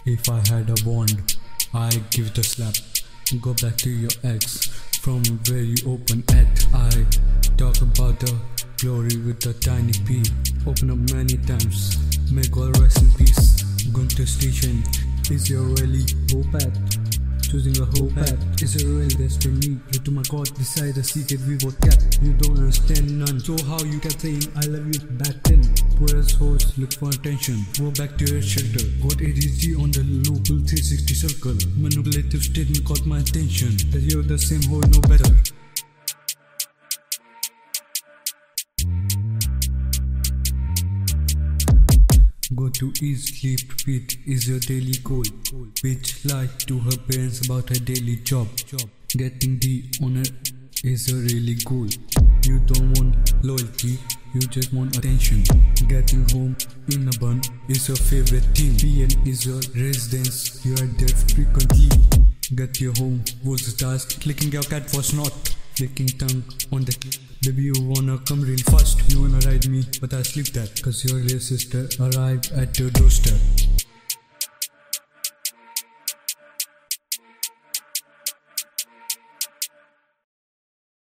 If I had a wand, I'd give it a slap. Go back to your ex, from where you open at. I talk about the glory with a tiny P. Open up many times, may God rest in peace. Going to station, is your really hope at? Choosing a hope at, is a real destiny. Pray to my God, beside the secret we both kept. You don't understand none, so how you kept saying I love you back then? Poor as hoes, look for attention. Go back to your shelter. Got ADHD on the local 360 circle. Manipulative statement caught my attention. That you're the same hoe, no better. Go to eat, sleep, repeat is your daily goal. Bitch lie to her parents about her daily job. Getting the honor is a really goal. You don't want loyalty, you just want attention. Getting home in a bun is your favorite thing. PN is your residence, you are there frequently. Get your home was the task, clicking your cat was not. Flicking tongue on the click. Baby, you wanna come real fast. You wanna ride me, but I sleep that. Cause your real sister arrived at your doorstep.